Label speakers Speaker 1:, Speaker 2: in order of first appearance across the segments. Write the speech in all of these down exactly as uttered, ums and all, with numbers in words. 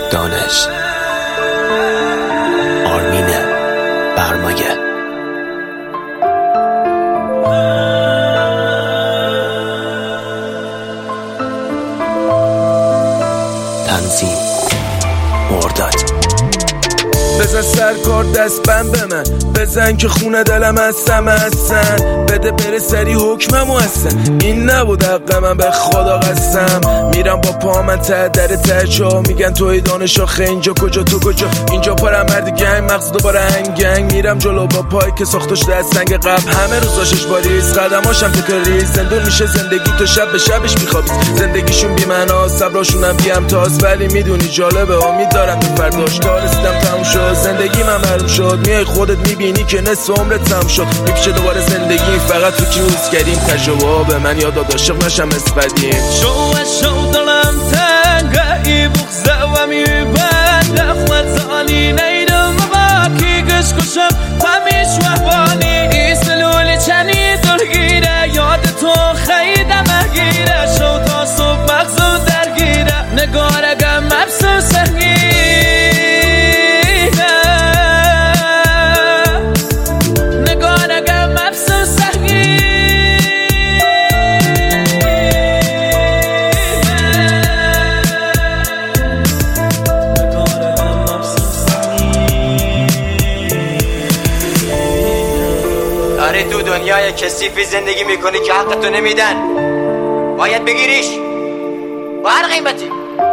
Speaker 1: دانش آرمین برمایه تنظیم مرداد.
Speaker 2: بزن سرکار دست بند به من، بزن که خونه دلم هستم هستن، بده بره سری حکممو هستن. این نبود حق من به خدا قسم، میرم با پا من ته در ترچا، میگن توی دانش آخه اینجا کجا تو کجا، اینجا پرم مرد گنگ مغز دوباره هنگنگ، میرم جلو با پای که ساختش دست سنگ قبل، همه روز داشتش باریز قدماشم تکراری، زندون میشه زندگی تو شب به شبش میخوابی، زندگیشون بی معنا صبراشونم بی امتاز، ولی میدونی جالبه امید دارم به فرداش، تا رسیدم تموم شد زندگی من معلوم شد، میای خودت میبینی که نصف عمرت تموم شد، میپیشه دوباره زندگی فقط تو کیوز کردیم، تجربه به من یاد عاشق نشم اسپدیم.
Speaker 3: شو شو دلم تنگه ای بغزه و میبنده خود زانی نیدم باکی گش کشم همیش وحبانی ایسلولی چنی درگیره یاد تو خیده مگیره، شو تا صبح مغزم درگیره نگارگم مبسم سنگیره، نگارگم مبسم سنگیره.
Speaker 4: داری تو دنیای کثیفی زندگی میکنی که حقتو نمیدن، باید بگیریش با هر قیمتی.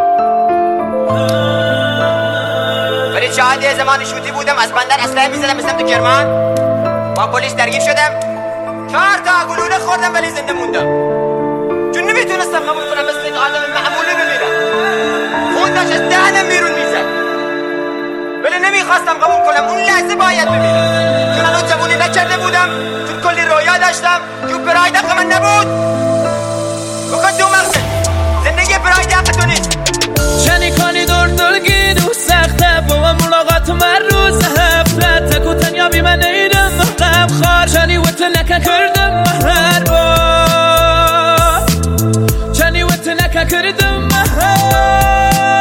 Speaker 4: ولی شاید یه زمانی شوتی بودم از بندر اسلحه میزدم مثل تو کرمان، با پلیس درگیر شدم، چهار تا گلوله خوردم ولی زنده موندم، چون نمیتونستم قبول کنم مثل یک آدم معمولی بمیرم، خون داشت از دهنم بیرون میزد، ولی نمیخواستم قبول کنم اون لحظه باید بمیرم، چون الان جوونی نکرده بودم، چون کلی رویا داشتم که پراید حق من نبود. بکن تو مغزه زندگی پراید حق تو نیست.
Speaker 3: چنی کنی دور دلگی دو سخته با من ملاقات من روز هفته، تکو تنیا بی من نیدم مقام خار، چنی وقت نکن کردم مهر با، چنی وقت نکن کردم مهر.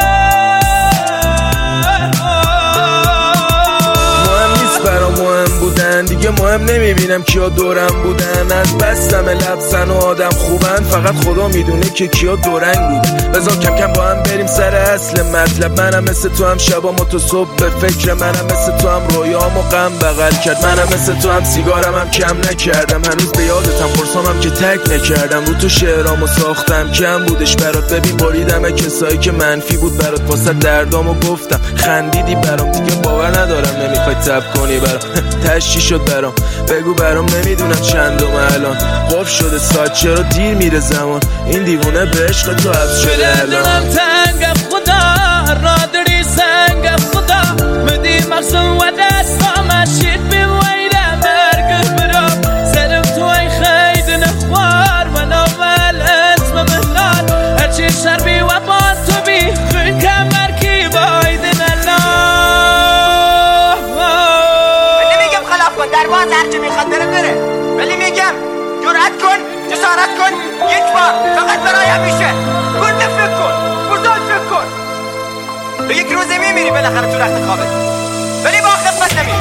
Speaker 2: مهم بودن دیگه مهم نمیبینم کیا دورم بودن، از بستم لبسن و آدم خوبن، فقط خدا میدونه که کیا دورنگ بودن. بذار کم کم با هم بریم سر اصل مطلب، منم مثل تو هم شبام و تو صبح به فکر، منم مثل تو هم رویام و غم بغل کرد، منم مثل تو هم سیگارم هم کم نکردم، هنوز به یادتم فرسامم که تک نکردم، رو تو شعرامو ساختم کم بودش برات، ببین بریدم کسایی که منفی بود برات، واسه دردامو گفتم خندیدی برام، دیگه باور ندارم نمیخوای تب کنی برام، تشی شد برام بگو برام، نمیدونم چندم الان، قف شده ساعت چرا دیر میره زمان، این دیوونه به عشق تو حبس شده الان.
Speaker 3: دلم تنگ خدا را داری سنگ خدا، مدی مغزم و دستام شید بیم ویده مرگ برام، سرم تو ای خید نخوار و نوال اسم مهلال، هرچی شربی و با تو بی خون کمر کی بایدن الله.
Speaker 4: در باز هرچی میخواد بره بره، ولی میگم جرأت کن، جسارت کن، یک بار فقط برای همیشه برده فکر کن، بزرگ فکر کن، به یک روزه میمیری بالاخره تو رخت خوابت، ولی با خفت نمیری.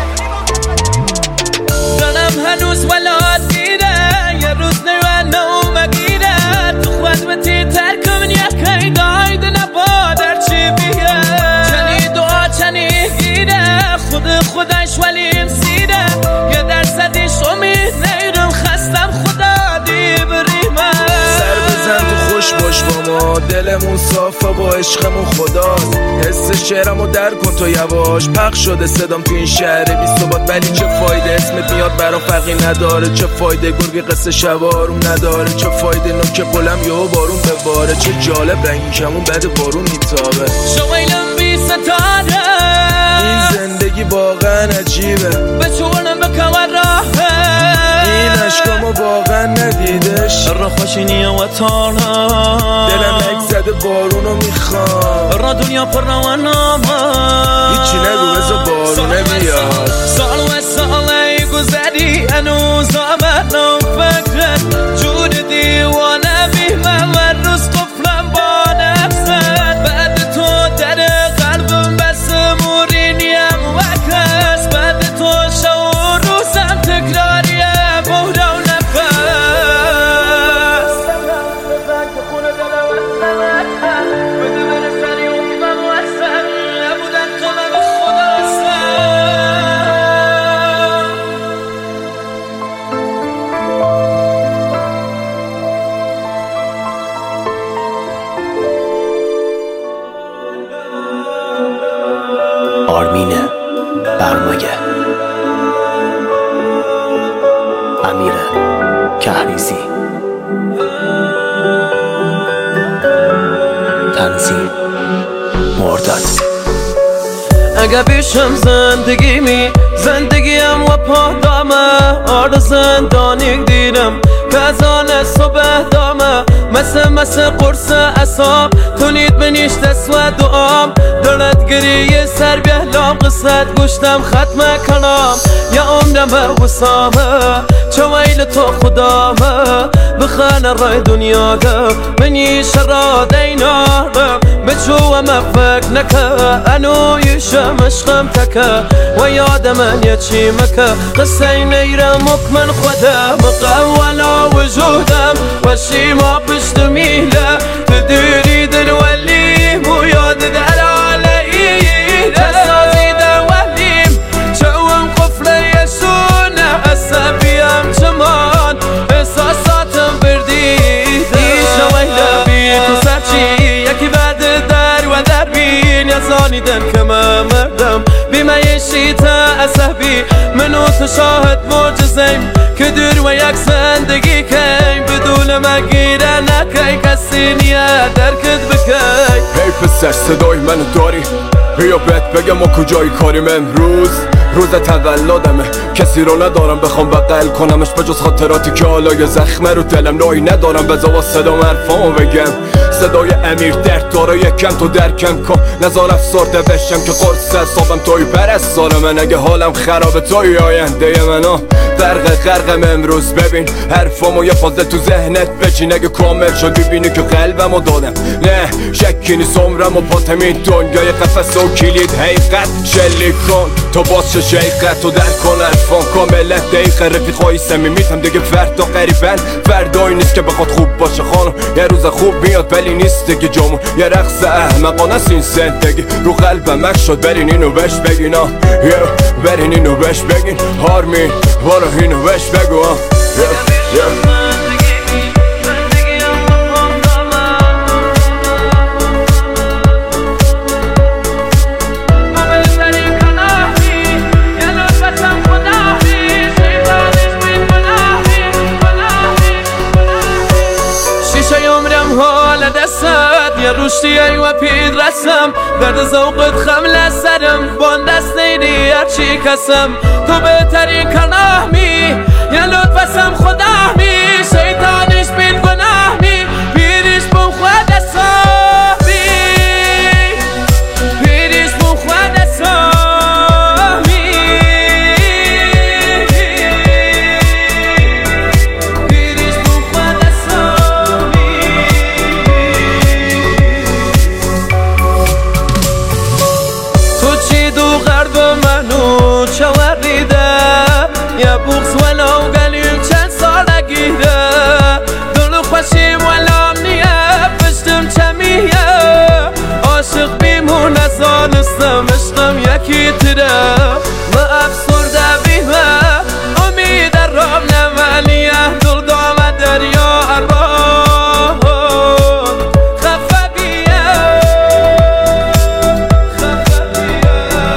Speaker 3: دلم هنوز ولاد دیره، یه روز نیوه نو مگیره، تو خود بتی ترکم یکی دایده نبادر چی بیه، چنی دعا چنی گیره، خود خودش ولیم سیره، یه درصدیش امید نیرم خستم خدا دی بریمه،
Speaker 2: سر بزن تو خوش باش با ما، دلمون صافه با عشقمون خداست، حس شعرمو در کن تو یواش، پخش شده صدام تو این شهر بی ثبات، ولی چه فایده اسمت میاد برا فرقی نداره، چه فایده گرگی قصه شبارون نداره، چه فایده نوک قلم یهو بارون بباره، چه جالب رنگی کمون بعد بارون میتابه،
Speaker 3: شویلم بی ستاره،
Speaker 2: این زندگی واقعا عجیبه،
Speaker 3: به چونم بکن راهه،
Speaker 2: این عشقامو واقعا ندیدش،
Speaker 3: را خوشینی و تانا،
Speaker 2: دلم یک زده بارونو میخوام،
Speaker 3: را دنیا پر روانامه،
Speaker 2: هیچی نگو بذار بارونه بیاد،
Speaker 3: سال و سالی گذری هنوز آمدم فکرت، جور دیوانه بی من و روز قفلم با نفست، بعد تو در
Speaker 1: برمایه. امیر کهریزی. تنظیم مرداد.
Speaker 3: اگه پیشم زندگیمی زندگیم و پادامه آر زندانی دیدم که از آن صبح دامه مثل مثل قرص اصاب تونید بنیش دست و دعام دارد گریه سر بهلام قصت گوشتم ختم کنم یا عمرم وسامه چه ویل تو خدامه بخانه رای دنیا ده منی شراد ایناره بچو مفک نکه انو یشم عشقم تکه و یاد من یچی مکه قصه نیرم مکمن خودم مقولا وجودم و شیما پشت میله تدیری دل ولیم و یاد در علیم تسازی در ولیم چوم قفل یسونه عصبیم چمان احساساتم بردید ایشا ویله بی تو سرچی یکی بعد در و در بین یزانیدن که من مردم بیمه تا عصبی منو تو شاهد معجزیم که دور و یک زندگی کیم بدون مگیره نکی کسی نیه درکت بکی.
Speaker 2: هی پسر صدای منو داری بیا بهت بگم ما کجایی کاریم امروز روز تولدمه کسی رو ندارم بخوام بغل کنمش بجز خاطراتی که حالا یه زخمه رو دلم نایی ندارم بذار صدا مرفامو بگم صدای امیر درد داره یکم تو درکم کن نظار افسرده بشم که قرص حسابم توی پرستاره من اگه حالم خرابه توی آینده منو غرق غرقم امروز ببین حرفامو یه فازه تو ذهنت بچین اگه کامل شد ببینی که قلبمو دادم نه شکی نیست عمرم و پاتم این دنیای قفس و کلید حقیقت شلیک کن تو باز چه شیقت تو در کن الفان کاملت دقیقه رفیقای صمیمیتم دیگه فردا قریبن فردایی نیست که بخواد خوب باشه خانم یه روز خوب میاد ولی نیست دیگه جامون یه رقص احمقانه است این زندگی رو قلبم اک شد برین اینو بهش بگین آه برین اینو بهش بگین هارمین بارو اینو بهش بگو آه
Speaker 3: یه روشتی و پید رسم درد زوقت خمل سرم بان دست نیدی هرچی کسم تو بهترین کناهمی یه لطفسم خداهمی شیطانش بید گناهمی پیریش بون خود اصابی پیریش بون خود اصابی پیریش بون خود اصابی یه بغز ولو قلیم چند ساله گیره دلو خوشیم ولام نیه پشتم چمیه عاشق بیمون ازانستم عشقم یکی تره ما افسرده بیمه امید رام نمانیه دل دام دریا اربان خفه بیه خفه بیه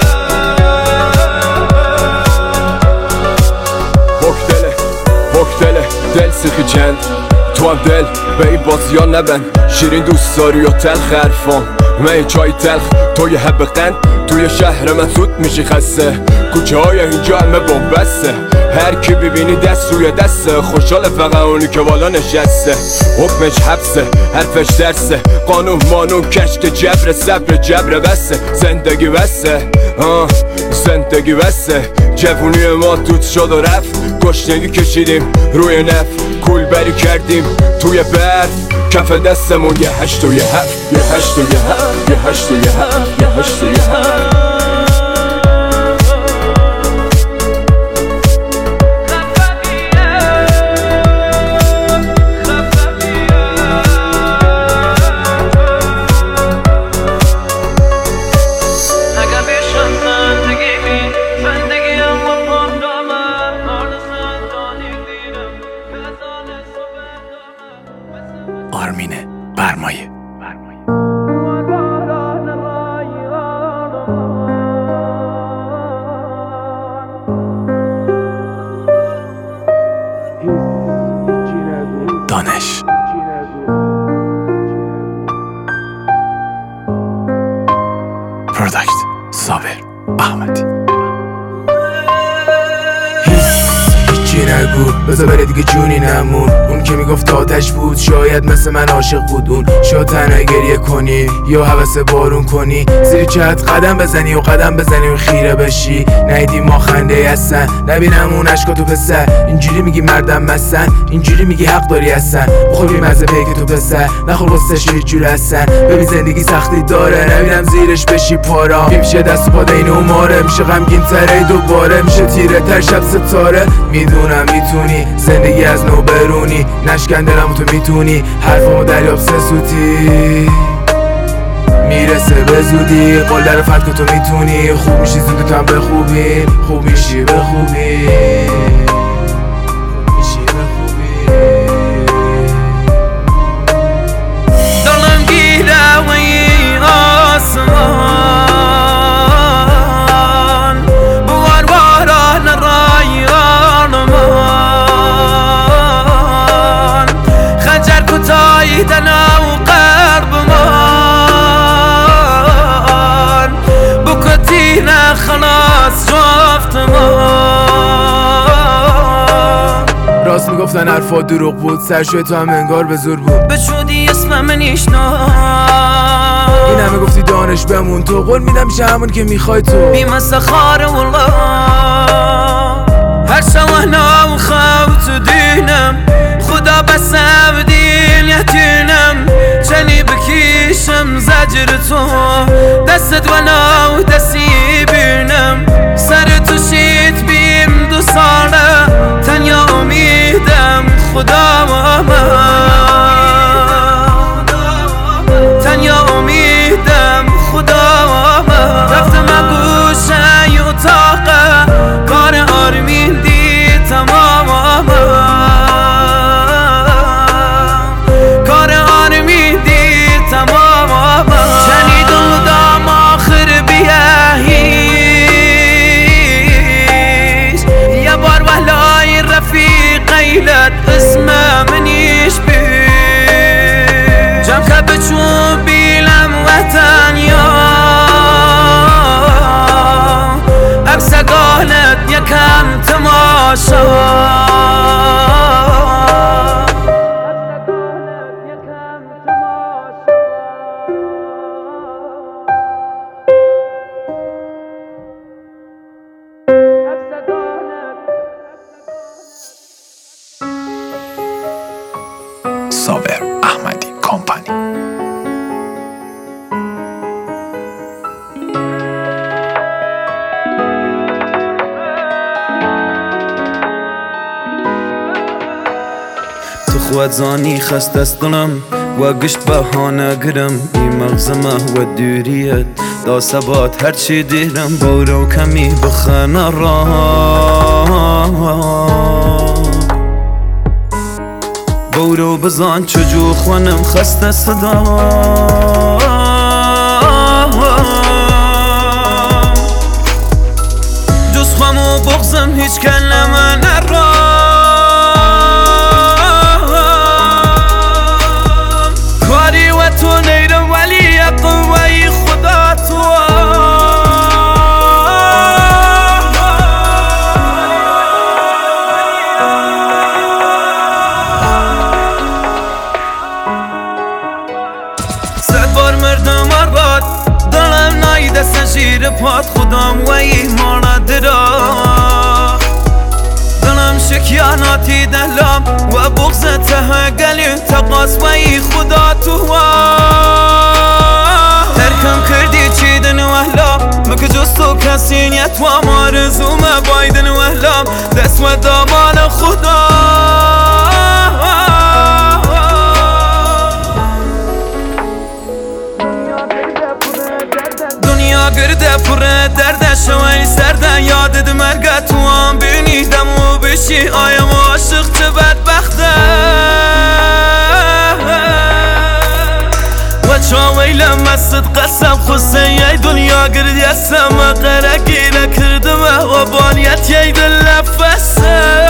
Speaker 2: دله دل سیخی چند تو هم دل به این بازی ها نبند شیرین دوست داری و تلخ حرفام من چای تلخ توی حب قند توی شهر من زود میشی خسته کوچه های اینجا همه بومبسته هر کی ببینی دست روی دسته خوشحال فقط اونی که بالا نشسته حکمش حبسه حرفش درسه قانون مانون کشک جبر صبر جبر بسته زندگی بسته آه زندگی بسته جوونی ما توت شد و رفت گشنگی کشیدیم روی نف کول بری کردیم توی برف کف دستمون یه هشت و یه هفت یه هشت و یه هفت یه هشت و یه هفت یه هشت و یه هفت
Speaker 1: آرمین برمایه. پروداکت صابر احمدی.
Speaker 2: هیچی نگو بذار بره دیگه جونی نمون. اون که میگفت آتش بود شاید مثل من عاشق بود. اون شاید تنها گریه کنی یا حوث بارون کنی، زیر چت قدم بزنی و قدم بزنی و خیره بشی. نیدی ما خنده هستن نبینم اون عشقا تو پسر. اینجوری میگی مردم مستن، اینجوری میگی حق داری هستن. بخور بی مزه پیک تو پسر، نخور قصهش یه جور هستن. ببین زندگی سختی داره نبینم زیرش بشی پارا. میشه دست و پا دین و ماره، میشه غمگین تره دوباره، میشه تیره تر شب ستاره. میدونم میتونی زندگی از نو برونی، نشکن دلمو تو میتونی حرفامو دریاب سه سوتی. میرسه به زودی قول در فتکو تو میتونی. خوب میشی زودی تو هم به خوبی، خوب میشی به خوبی، خوب میشی به خوبی.
Speaker 3: دلم گیره و این آسمان بوار باران رایان من، خنجر کتایی دنا و قرب من، بکتینه خلاص جفت من.
Speaker 2: راست میگفتن حرفا دروغ بود، سرشوی تو هم انگار به زور بود.
Speaker 3: بشودی اسمم نیشنا
Speaker 2: این همه گفتی دانش بمون تو، قول میدم میشه همون که میخوای تو.
Speaker 3: بیمسه خاره والله هر شوهنا و خوت دینم، خدا بسم دین یتینم. چنی بکیشم زجر تو دستت ونا و دستی بینم. سر تو شیت بیم دو ساله تنیا امیدم خدا و من، تنیا امیدم خدا و من. رفتم گوشه ی اتاقه کار آرمین دی تمام من، کار آرمین دی تمام من. شنید دام آخر بیهیش یه بار وحلای رفیق قیلت اسم منیش بی جم که بچون بیلم وطن یا اکسگانت یکم تماشا.
Speaker 1: صابر احمدی کمپانی.
Speaker 3: تو خود زانی خست است دلم و گشت بهانه گرم. این مغزمه و دوریت دا ثبات هرچی دیرم. برو کمی بخنه را برو بزن چجو خونم خسته صدا. جز خم و بغزم هیچ کلمه نرام. کاری و تو نیرم ولی قوی خدا تو. مردم آرباد دلم نایده سنشیر پاد خودم و ایمانه درا. دلم شکیاناتی دلم و بغض ته گلی تقاس و ای خدا تو. ترکم کردی چیدن وحلا مکه جز تو کسی نیت و مارزوم بایدن وحلا دست و دامان خدا. گرده پره درده شوی سرده یادت مرگه تو هم بینیدم و بشی آیم عاشق چه بدبخته. و چاویلم مست قسم خسته یه دنیا گردی اسم قره گیره کردم و بانیت یه دل نفسه.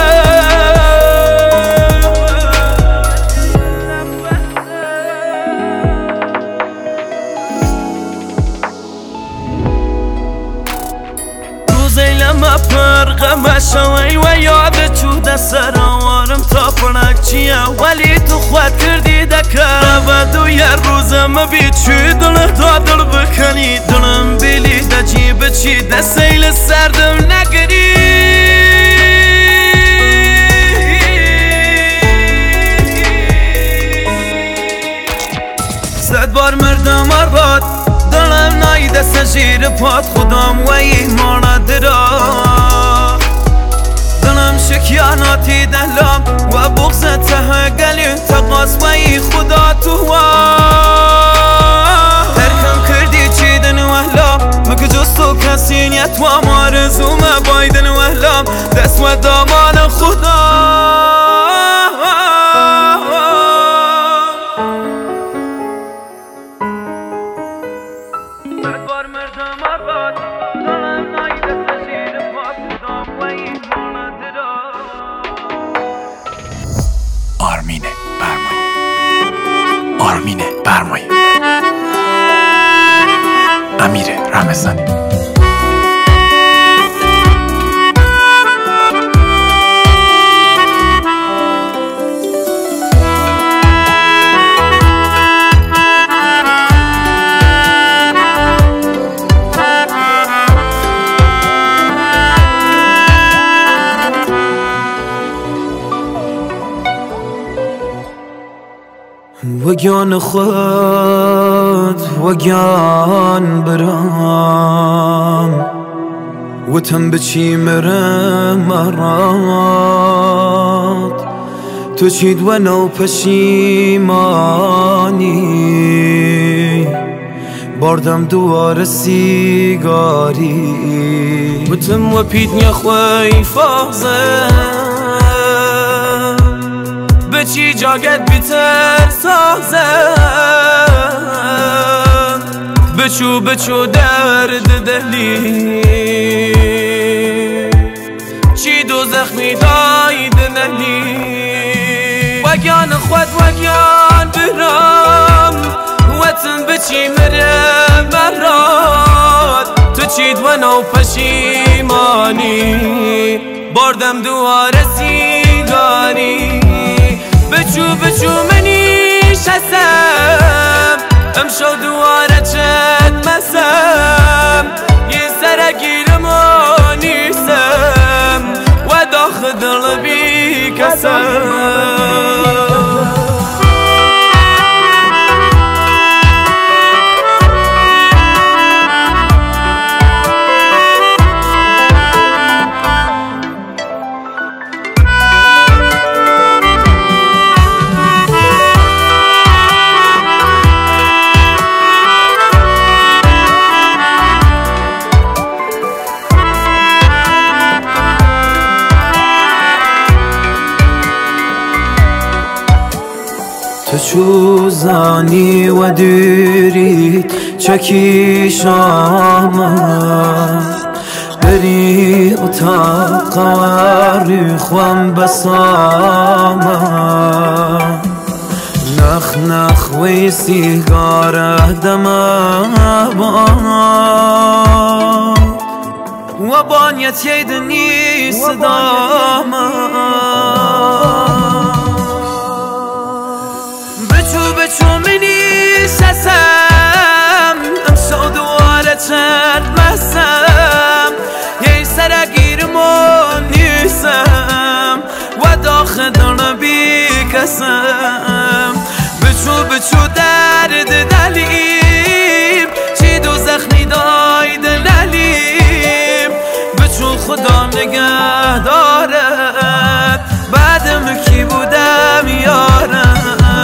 Speaker 3: بشوی و یاد چود سرامارم تا پرک چیه ولی تو خود کردی دکر و دو یه روزم بی چی دل تا دل بکنی دلم بیلی دا جیب چی دا سیل سردم نگری صد بار مردم آرباد دلم نایده سجیر پاد خودم و ایمانه درا دلم شکیاناتی دلم و بغض ته گلی تقاس و ای خدا تو ترکم کردی چیدن وحلام مگه جستو کسی نیت و مارزوم بایدن وحلام دست و دامان خدا
Speaker 1: آرمینه برمایه آرمینه برمایه امیر رمضانی
Speaker 3: وگیان خود وگیان برام و تم بچی مرم مرات تو چید و نو پشیمانی باردم دوار سیگاری و تم و پیدنی خوی فازه بچی جاگت بیتر سازم بچو بچو درد دلی چی دو زخمی داید نلی وگیان خود وگیان برام وطن بچی مره مراد تو چید و نو پشیمانی باردم دوار سیگاری بچو بچو منی شسم امشو دواره چت مسم یه سرگیرم و نیسم و داخل دل بی کسم تو چوزانی و دیرید چکی شامم بری اتاق وری خوام بسامم نخ نخ وی سیگار دمم و بانیت یدنی صدامم بچو منی سسم امشو دواره چند مسم یه سرگیرم و نیسم و داخل دل بی کسم بچو بچو درد دلیم چی دو زخمی داید نلیم بچو خدا نگه دارد بعدم کی بودم یارم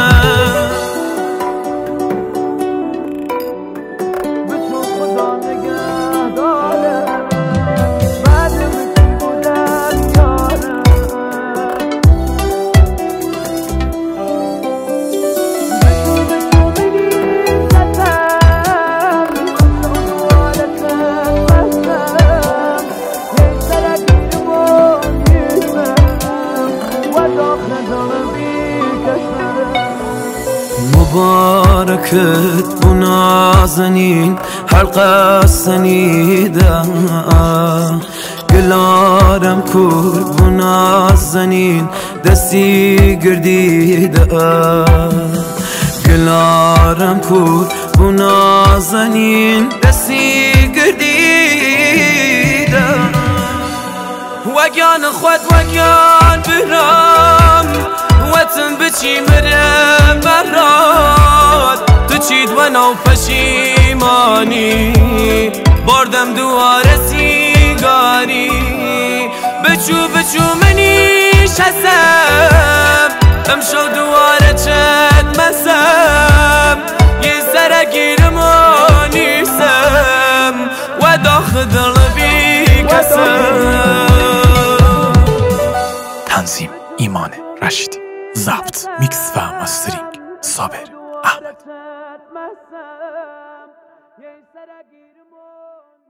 Speaker 3: مبارکت بو نازنین حلقه سنیده
Speaker 5: گلارم کور بو نازنین دستی گردیده گلارم کور بو نازنین دستی گردیده وگان خود وگان برام وطن بچی مرم برات تو چید و نو پشیمانی بردم دواره سیگاری بچو بچو منیش هستم امشو دواره چند مسم یه سر گیرم و نیستم و داخل دل بی کسم.
Speaker 1: تنظیم ایمان رشیدی، ضبط میکس و ماسترینگ صابر احمد.